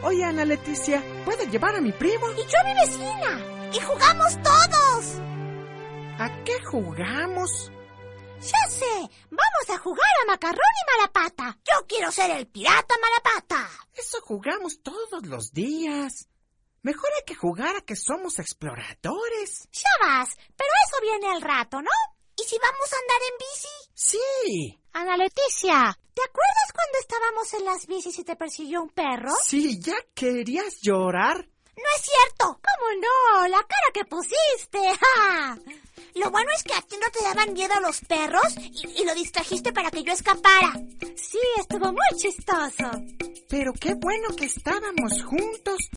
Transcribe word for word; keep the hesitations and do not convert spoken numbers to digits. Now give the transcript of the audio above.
Oye, Ana Leticia, ¿puedo llevar a mi primo? Y yo a mi vecina. Y jugamos todos. ¿A qué jugamos? Ya sé, vamos a jugar a Macarrón y Malapata. Yo quiero ser el pirata Malapata. Eso jugamos todos los días. Mejor hay que jugar a que somos exploradores. Ya vas, pero eso viene al rato, ¿no? ¿Y si vamos a andar en bici? Sí. Ana Leticia, ¿te acuerdas cuando estábamos en las bicis y te persiguió un perro? Sí, ¿ya querías llorar? No es cierto. ¿Cómo no? La cara que pusiste. ¡Ja! Lo bueno es que a ti no te daban miedo los perros y, y lo distrajiste para que yo escapara. Sí, estuvo muy chistoso. Pero qué bueno que estábamos juntos.